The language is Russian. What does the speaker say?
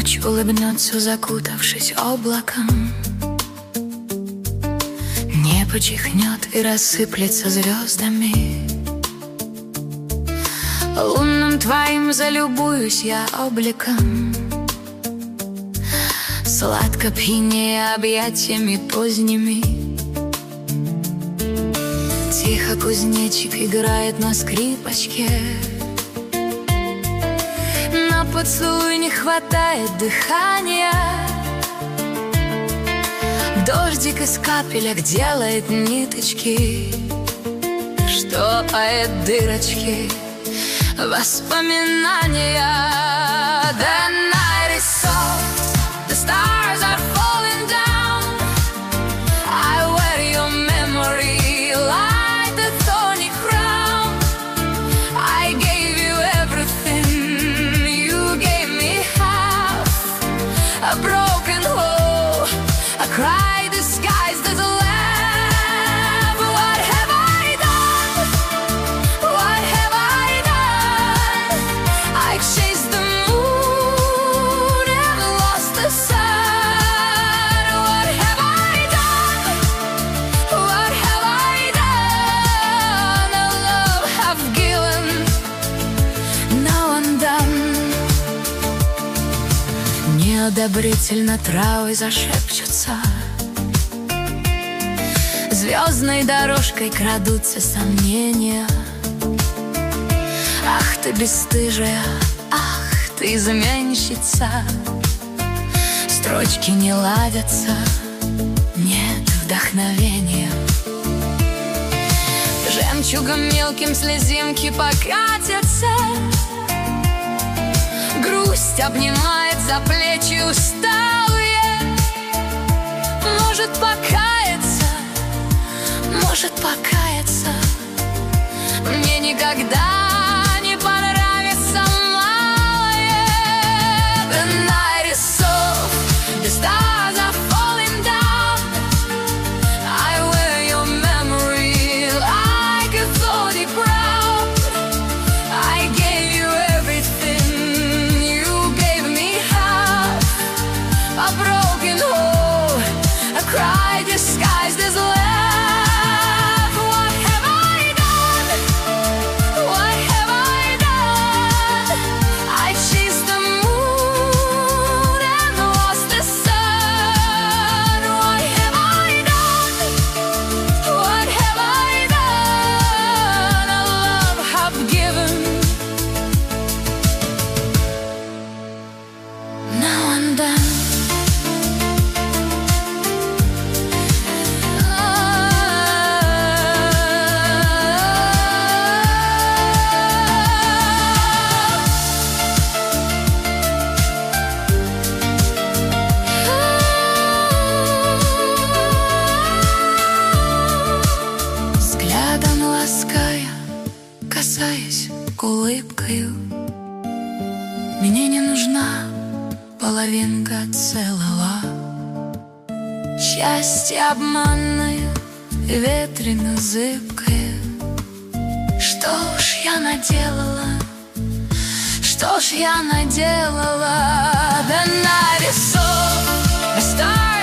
Ночь улыбнется, закутавшись облаком, небо чихнет и рассыплется звездами. Лунным твоим залюбуюсь я обликом, сладко пьянея объятиями поздними. Тихо кузнечик играет на скрипочке, на поцелуй не хватает дыхания. Дождик из капелек делает ниточки, что поет дырочки воспоминания. The night is soft, the stars are falling down. I wear your memory like the thorny crown. I gave you everything, you gave me half. A broken hole, a cry disguised as a laugh. What have I done? What have I done? I chased the moon and lost the sun. What have I done? What have I done? A love I've given, now undone. Неодобрительно травы зашепчутся, звездной дорожкой крадутся сомнения. Ах ты бесстыжая, ах ты изменщица. Строчки не ладятся, нет вдохновения. Жемчугом мелким слезинки покатятся, грусть обнимает за плечи усталые. Может покаяться, может покаяться, мне никогда не понравится малое. The night is soft, the stars are falling down. I wear your memory like a thorny crown. I gave you everything, you gave me half. A broken hole, a cry disguised as laugh. What have I done? What have I done? I chased the moon and lost the sun. What have I done? What have I done? A love I've given, now undone. Взглядом лаская, касаясь улыбкою, мне не нужна половинка целого. Счастье обманное, ветрено зыбкое. Что ж я наделала? Что ж я наделала? The night is soft, the stars